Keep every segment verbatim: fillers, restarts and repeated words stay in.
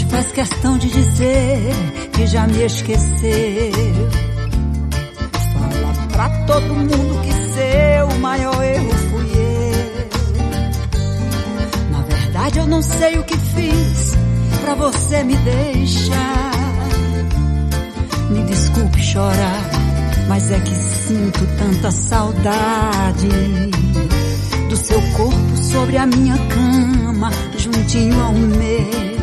Hoje faz questão de dizer que já me esqueceu. Fala pra todo mundo que seu maior erro fui eu. Na verdade eu não sei o que fiz pra você me deixar. Me desculpe chorar, mas é que sinto tanta saudade do seu corpo sobre a minha cama, juntinho ao meu.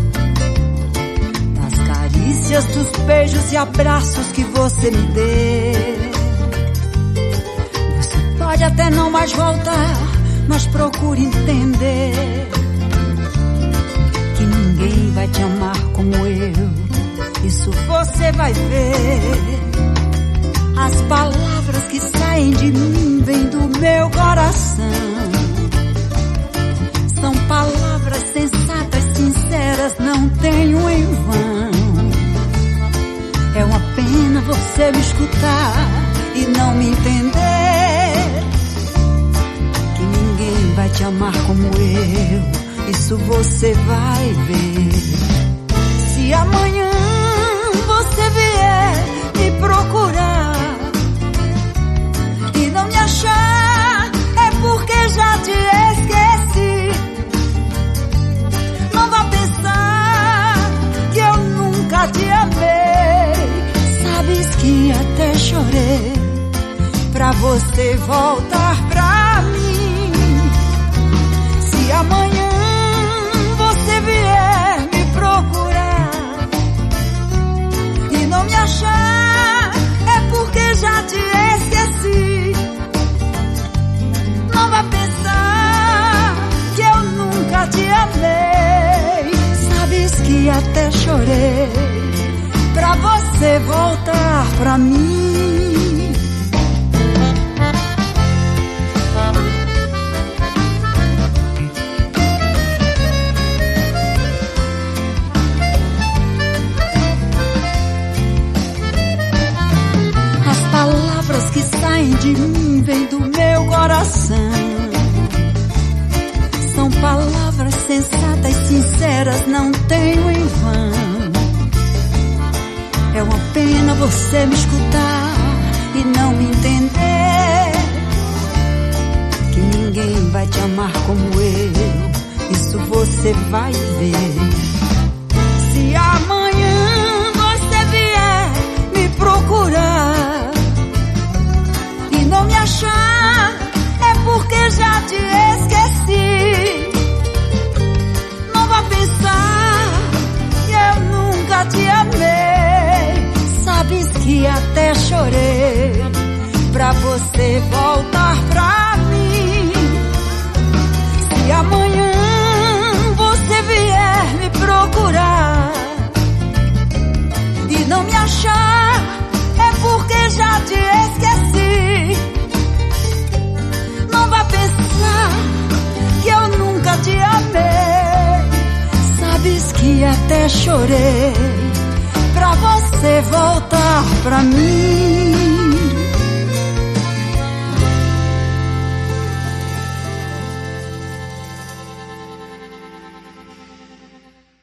Das carícias, dos beijos e abraços que você me deu. Você pode até não mais voltar, mas procure entender que ninguém vai te amar como eu. Isso você vai ver. As palavras que saem de mim vêm do meu coração. São palavras sensatas, sinceras, não tenho em vão. É uma pena você me escutar e não me entender que ninguém vai te amar como eu. Isso você vai ver. Se amanhã você vier me procurar e não me achar, é porque já te esqueci. Não vá pensar que eu nunca te amei. Sabes que até chorei pra você voltar pra mim. Se amanhã você vier me procurar e não me achar, é porque já te esqueci. Não vá pensar que eu nunca te amei. Sabes que até chorei pra você voltar pra mim. As palavras que saem de mim vêm do meu coração. São palavras sensatas, sinceras, não tenho em vão. É uma pena você me escutar e não me entender que ninguém vai te amar como eu. Isso você vai ver. Se amanhã você vier me procurar e não me achar, é porque já te esqueci. Não vá pensar que eu nunca te amei. Sabes que até chorei pra você voltar pra mim. Se amanhã você vier me procurar e não me achar, é porque já te esqueci. Não vá pensar que eu nunca te amei. Sabes que até chorei pra você voltar pra mim.